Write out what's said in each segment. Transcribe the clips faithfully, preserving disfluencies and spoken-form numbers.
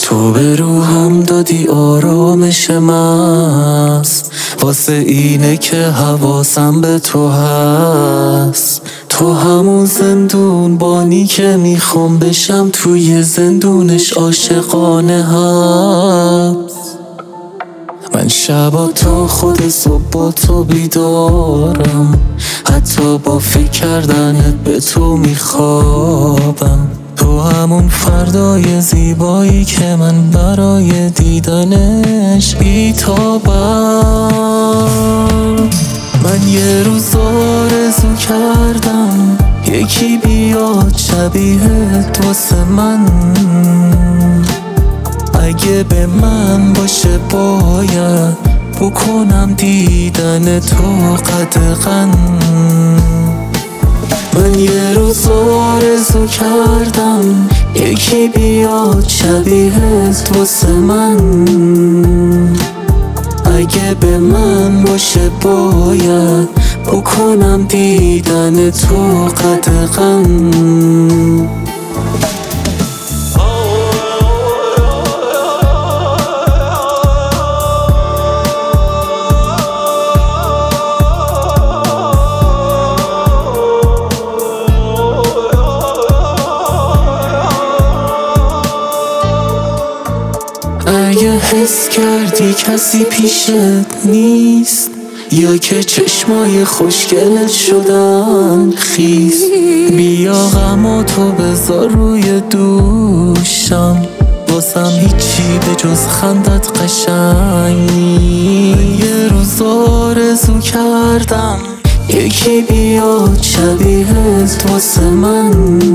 تو به روحم دادی آرامش مست، واسه اینه که حواسم به تو هست. تو همون زندون بانی که میخوام بشم توی زندونش عاشقانه حبس. من شبا تا خود صبح با تو بیدارم، حتی با فکر کردنت به تو میخوابم. تو همون فردای زیبایی که من برای دیدنش بیتابم. من یه روز آرزو کردم یکی بیاد شبیهت واسه من، اگه به من باشه باید بکنم دیدن تو قدغن. من یه روز آرزو کردم یکی بیاد شبیهت واسه من، اگه به من باشه باید بکنم دیدن تو قدغن. اگه حس کردی کسی پیشت نیست، یا که چشمای خوشگلت شدن خیس، بیا غمو تو بذار روی دوشم، واسم هیچی به جز خندت قشنگ نیست. یه روز آرزو کردم یکی بیاد شبیهت واسه من،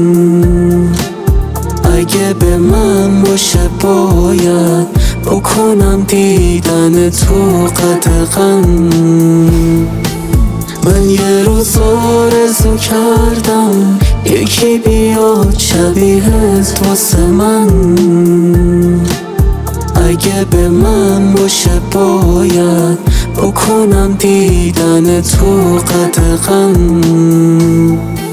اگه به من باشه باید بکنم دیدن تو قدغن. من یه روز آرزو کردم یکی بیاد شبیهت واسه من، اگه به من باشه باید بکنم دیدن تو قدغن.